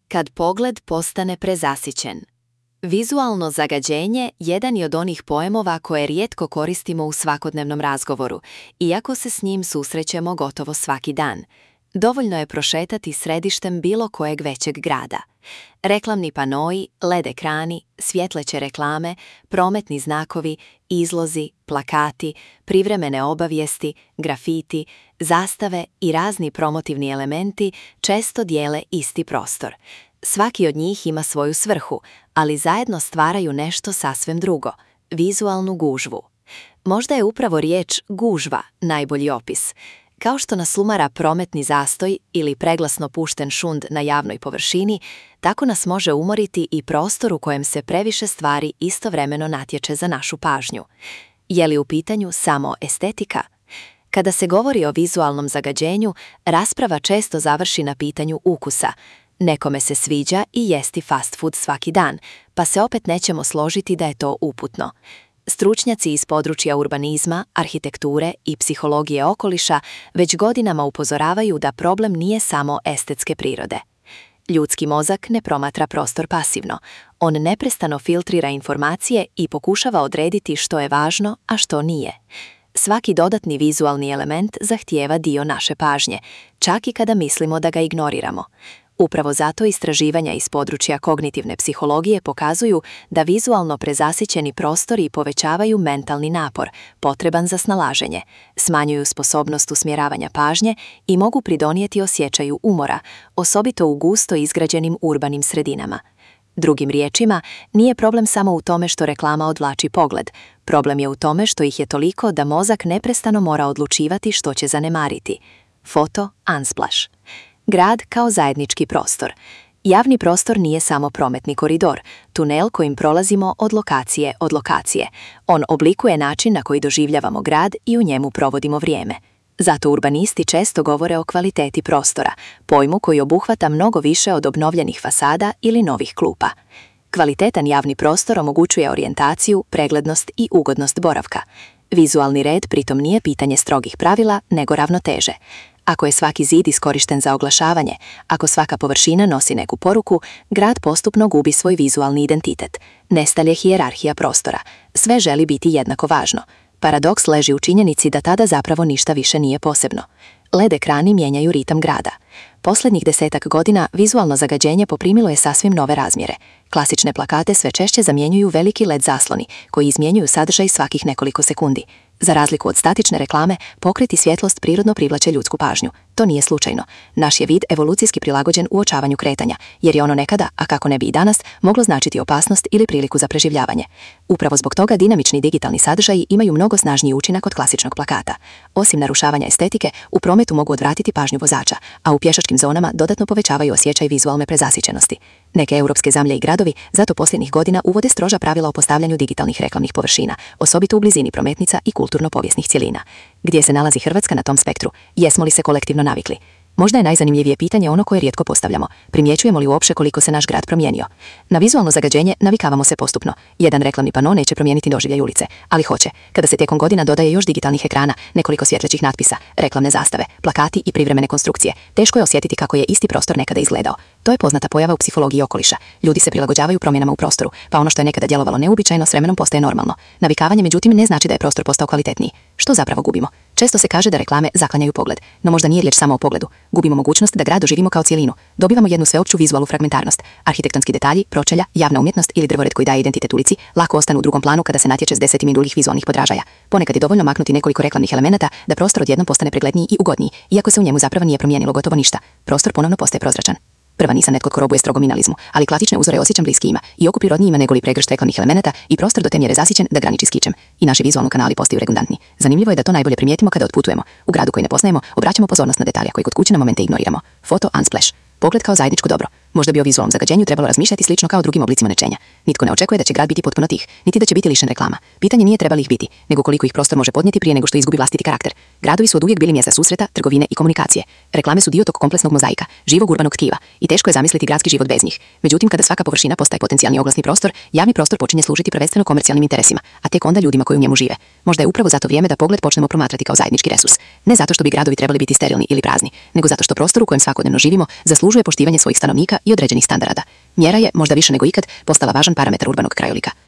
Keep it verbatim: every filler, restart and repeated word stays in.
Kad pogled postane prezasićen. Vizualno zagađenje jedan je od onih pojmova koje rijetko koristimo u svakodnevnom razgovoru, iako se s njim susrećemo gotovo svaki dan. Dovoljno je prošetati središtem bilo kojeg većeg grada. Reklamni panoi, led ekrani, svjetleće reklame, prometni znakovi, izlozi, plakati, privremene obavijesti, grafiti, zastave i razni promotivni elementi često dijele isti prostor. Svaki od njih ima svoju svrhu, ali zajedno stvaraju nešto sasvim drugo, vizualnu gužvu. Možda je upravo riječ gužva najbolji opis. Kao što nas umara prometni zastoj ili preglasno pušten šund na javnoj površini, tako nas može umoriti i prostor u kojem se previše stvari istovremeno natječe za našu pažnju. Je li u pitanju samo estetika? Kada se govori o vizualnom zagađenju, rasprava često završi na pitanju ukusa. Nekome se sviđa i jesti fast food svaki dan, pa se opet nećemo složiti da je to uputno. Stručnjaci iz područja urbanizma, arhitekture i psihologije okoliša već godinama upozoravaju da problem nije samo estetske prirode. Ljudski mozak ne promatra prostor pasivno. On neprestano filtrira informacije i pokušava odrediti što je važno, a što nije. Svaki dodatni vizualni element zahtijeva dio naše pažnje, čak i kada mislimo da ga ignoriramo. Upravo zato istraživanja iz područja kognitivne psihologije pokazuju da vizualno prezasićeni prostori povećavaju mentalni napor, potreban za snalaženje, smanjuju sposobnost usmjeravanja pažnje i mogu pridonijeti osjećaju umora, osobito u gusto izgrađenim urbanim sredinama. Drugim riječima, nije problem samo u tome što reklama odvlači pogled, problem je u tome što ih je toliko da mozak neprestano mora odlučivati što će zanemariti. Foto Unsplash. Grad kao zajednički prostor. Javni prostor nije samo prometni koridor, tunel kojim prolazimo od lokacije od lokacije. On oblikuje način na koji doživljavamo grad i u njemu provodimo vrijeme. Zato urbanisti često govore o kvaliteti prostora, pojmu koji obuhvata mnogo više od obnovljenih fasada ili novih klupa. Kvalitetan javni prostor omogućuje orijentaciju, preglednost i ugodnost boravka. Vizualni red pritom nije pitanje strogih pravila, nego ravnoteže. Ako je svaki zid iskorišten za oglašavanje, ako svaka površina nosi neku poruku, grad postupno gubi svoj vizualni identitet. Nestalje hijerarhija prostora. Sve želi biti jednako važno. Paradoks leži u činjenici da tada zapravo ništa više nije posebno. Led ekrani mijenjaju ritam grada. Posljednjih desetak godina vizualno zagađenje poprimilo je sasvim nove razmjere. Klasične plakate sve češće zamjenjuju veliki led zasloni, koji izmjenjuju sadržaj svakih nekoliko sekundi. Za razliku od statične reklame, pokret i svjetlost prirodno privlače ljudsku pažnju. To nije slučajno. Naš je vid evolucijski prilagođen uočavanju kretanja, jer je ono nekada, a kako ne bi i danas, moglo značiti opasnost ili priliku za preživljavanje. Upravo zbog toga dinamični digitalni sadržaji imaju mnogo snažniji učinak od klasičnog plakata. Osim narušavanja estetike, u prometu mogu odvratiti pažnju vozača, a u pješačkim zonama dodatno povećavaju osjećaj vizualne prezasićenosti. Neke europske zemlje i gradovi zato posljednjih godina uvode stroža pravila o postavljanju digitalnih reklamnih površina, osobito u blizini prometnica i kulturno-povijesnih cjelina. Gdje se nalazi Hrvatska na tom spektru? Jesmo li se kolektivno navikli? Možda je najzanimljivije pitanje ono koje rijetko postavljamo. Primjećujemo li uopće koliko se naš grad promijenio? Na vizualno zagađenje navikavamo se postupno. Jedan reklamni pano neće promijeniti doživljaj ulice, ali hoće, kada se tijekom godina dodaje još digitalnih ekrana, nekoliko svjetlećih natpisa, reklamne zastave, plakati i privremene konstrukcije. Teško je osjetiti kako je isti prostor nekada izgledao. To je poznata pojava u psihologiji okoliša. Ljudi se prilagođavaju promjenama u prostoru, pa ono što je nekada djelovalo neuobičajeno s vremenom postaje normalno. Navikavanje međutim ne znači da je prostor postao kvalitetniji. Što zapravo gubimo? Često se kaže da reklame zaklanjaju pogled, no možda nije riječ samo o pogledu. Gubimo mogućnost da grad doživimo kao cjelinu. Dobivamo jednu sveopću vizualnu fragmentarnost. Arhitektonski detalji, pročelja, javna umjetnost ili drvored koji daje identitet ulici lako ostanu u drugom planu kada se natječe s desetim i drugih vizualnih podražaja. Ponekad je dovoljno maknuti nekoliko reklamnih elemenata da prostor odjednom postane pregledniji i ugodniji, iako se u njemu zapravo nije promijenilo gotovo ništa. Prostor ponovno postaje prozračan. Prva nisam netko tko robuje strogo minimalizmu, ali klasične uzore osjećam bliskijima i oko prirodnijima nego li pregršt reklamnih elemenata i prostor do te mjere zasićen da graniči s kičem. I naši vizualni kanali postaju redundantni. Zanimljivo je da to najbolje primijetimo kada otputujemo. U gradu koji ne poznajemo, obraćamo pozornost na detalje koji kod kuće na momente ignoriramo. Foto Unsplash. Pogled kao zajedničko dobro. Možda bi o vizualnom zagađenju trebalo razmišljati slično kao drugim oblicima nečenja. Nitko ne očekuje da će grad biti potpuno tih, niti da će biti lišen reklama. Pitanje nije treba li ih biti, nego koliko ih prostor može podnijeti prije nego što izgubi vlastiti karakter. Gradovi su oduvijek bili mjesta susreta, trgovine i komunikacije. Reklame su dio tog kompleksnog mozaika, živog urbanog tkiva, i teško je zamisliti gradski život bez njih. Međutim, kada svaka površina postaje potencijalni oglasni prostor, javni prostor počinje služiti prvenstveno komercijalnim interesima, a tek onda ljudima koji u njemu žive. Možda je upravo zato vrijeme da pogled počnemo promatrati kao zajednički resurs. Ne zato što bi gradovi trebali biti sterilni ili prazni, nego zato što prostor u kojem svakodnevno živimo zaslužuje poštivanje svojih stanovnika i određenih standarda. Mjera je, možda više nego ikad, postala važan parametar urbanog krajolika.